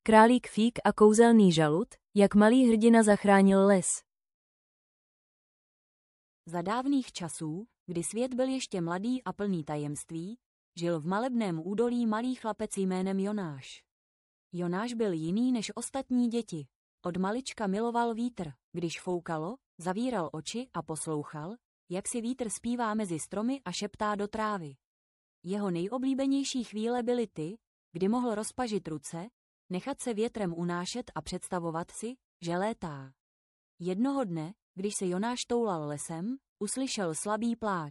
Králík Fík a kouzelný žalud, jak malý hrdina zachránil les. Za dávných časů, kdy svět byl ještě mladý a plný tajemství, žil v malebném údolí malý chlapec jménem Jonáš. Jonáš byl jiný než ostatní děti. Od malička miloval vítr. Když foukalo, zavíral oči a poslouchal, jak si vítr zpívá mezi stromy a šeptá do trávy. Jeho nejoblíbenější chvíle byly ty, kdy mohl rozpažit ruce, nechat se větrem unášet a představovat si, že létá. Jednoho dne, když se Jonáš toulal lesem, uslyšel slabý pláč.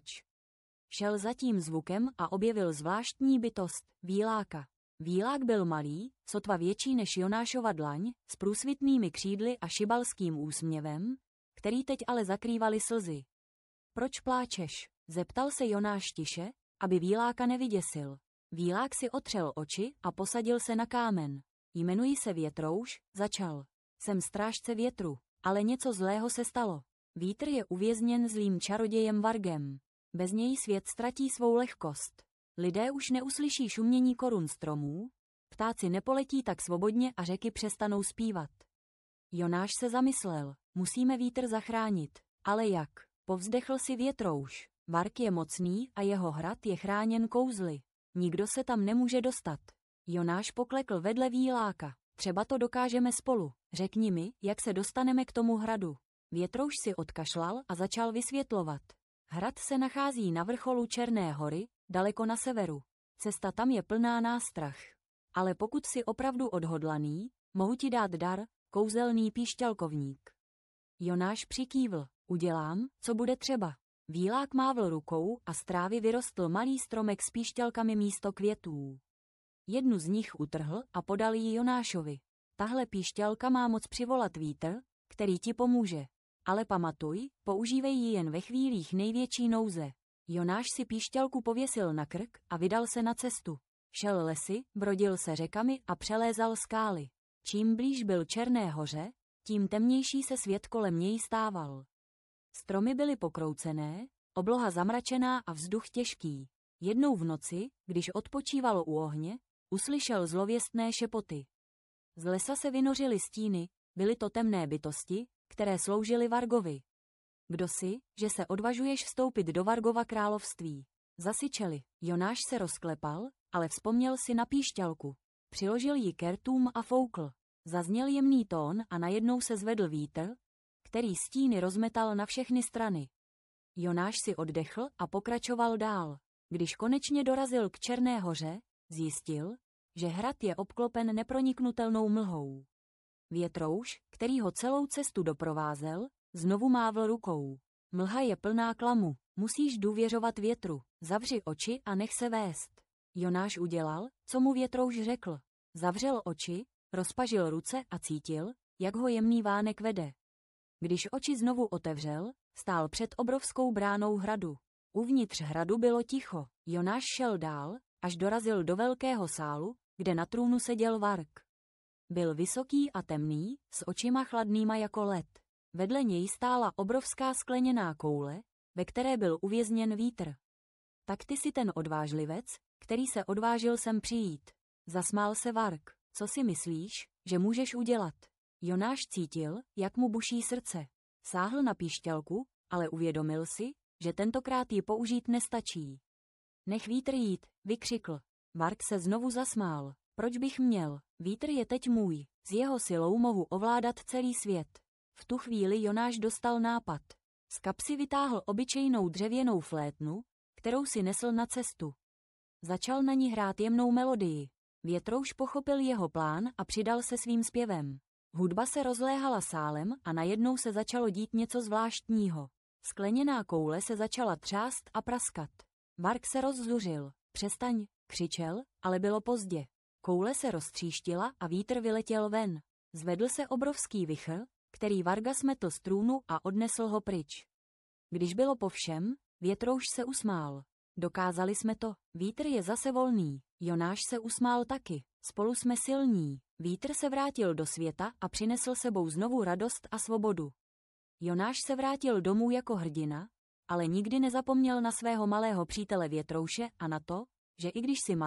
Šel za tím zvukem a objevil zvláštní bytost, výláka. Výlák byl malý, sotva větší než Jonášova dlaň, s průsvitnými křídly a šibalským úsměvem, který teď ale zakrývaly slzy. Proč pláčeš? Zeptal se Jonáš tiše, aby výláka nevyděsil. Výlák si otřel oči a posadil se na kámen. Jmenuji se Větrouš, začal. Jsem strážce větru, ale něco zlého se stalo. Vítr je uvězněn zlým čarodějem Vargem. Bez něj svět ztratí svou lehkost. Lidé už neuslyší šumění korun stromů, ptáci nepoletí tak svobodně a řeky přestanou zpívat. Jonáš se zamyslel, musíme vítr zachránit. Ale jak? Povzdechl si Větrouš. Varg je mocný a jeho hrad je chráněn kouzly. Nikdo se tam nemůže dostat. Jonáš poklekl vedle výláka. Třeba to dokážeme spolu. Řekni mi, jak se dostaneme k tomu hradu. Větrouš si odkašlal a začal vysvětlovat. Hrad se nachází na vrcholu Černé hory, daleko na severu. Cesta tam je plná nástrah. Ale pokud jsi opravdu odhodlaný, mohu ti dát dar, kouzelný píšťalkovník. Jonáš přikývl. Udělám, co bude třeba. Výlák mávl rukou a z trávy vyrostl malý stromek s píšťalkami místo květů. Jednu z nich utrhl a podal ji Jonášovi. Tahle píšťalka má moc přivolat vítr, který ti pomůže. Ale pamatuj, používej ji jen ve chvílích největší nouze. Jonáš si píšťalku pověsil na krk a vydal se na cestu. Šel lesy, brodil se řekami a přelézal skály. Čím blíž byl Černé hoře, tím temnější se svět kolem něj stával. Stromy byly pokroucené, obloha zamračená a vzduch těžký. Jednou v noci, když odpočívalo u ohně, uslyšel zlověstné šepoty. Z lesa se vynořily stíny, byly to temné bytosti, které sloužily Vargovi. Kdo jsi, že se odvažuješ vstoupit do Vargova království? Zasyčeli. Jonáš se rozklepal, ale vzpomněl si na píšťalku. Přiložil ji k rtům a foukl. Zazněl jemný tón a najednou se zvedl vítr, který stíny rozmetal na všechny strany. Jonáš si oddechl a pokračoval dál. Když konečně dorazil k Černé hoře, zjistil, že hrad je obklopen neproniknutelnou mlhou. Větrouš, který ho celou cestu doprovázel, znovu mávl rukou. Mlha je plná klamu, musíš důvěřovat větru, zavři oči a nech se vést. Jonáš udělal, co mu Větrouš řekl. Zavřel oči, rozpažil ruce a cítil, jak ho jemný vánek vede. Když oči znovu otevřel, stál před obrovskou bránou hradu. Uvnitř hradu bylo ticho. Jonáš šel dál, až dorazil do velkého sálu, kde na trůnu seděl Varg. Byl vysoký a temný, s očima chladnýma jako led. Vedle něj stála obrovská skleněná koule, ve které byl uvězněn vítr. Tak ty jsi ten odvážlivec, který se odvážil sem přijít. Zasmál se Varg. Co si myslíš, že můžeš udělat? Jonáš cítil, jak mu buší srdce. Sáhl na píšťalku, ale uvědomil si, že tentokrát ji použít nestačí. Nech vítr jít, vykřikl. Varg se znovu zasmál. Proč bych měl? Vítr je teď můj. S jeho silou mohu ovládat celý svět. V tu chvíli Jonáš dostal nápad. Z kapsy vytáhl obyčejnou dřevěnou flétnu, kterou si nesl na cestu. Začal na ní hrát jemnou melodii. Větrouš pochopil jeho plán a přidal se svým zpěvem. Hudba se rozléhala sálem a najednou se začalo dít něco zvláštního. Skleněná koule se začala třást a praskat. Varg se rozzuřil. Přestaň, křičel, ale bylo pozdě. Koule se roztříštila a vítr vyletěl ven. Zvedl se obrovský vichr, který Varga smetl z trůnu a odnesl ho pryč. Když bylo po všem, Větrouš se usmál. Dokázali jsme to, vítr je zase volný. Jonáš se usmál taky. Spolu jsme silní. Vítr se vrátil do světa a přinesl sebou znovu radost a svobodu. Jonáš se vrátil domů jako hrdina, ale nikdy nezapomněl na svého malého přítele Větrouše a na to, že i když jsi malý,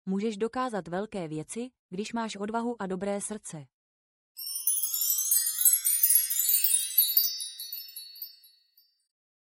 Můžeš dokázat velké věci, když máš odvahu a dobré srdce.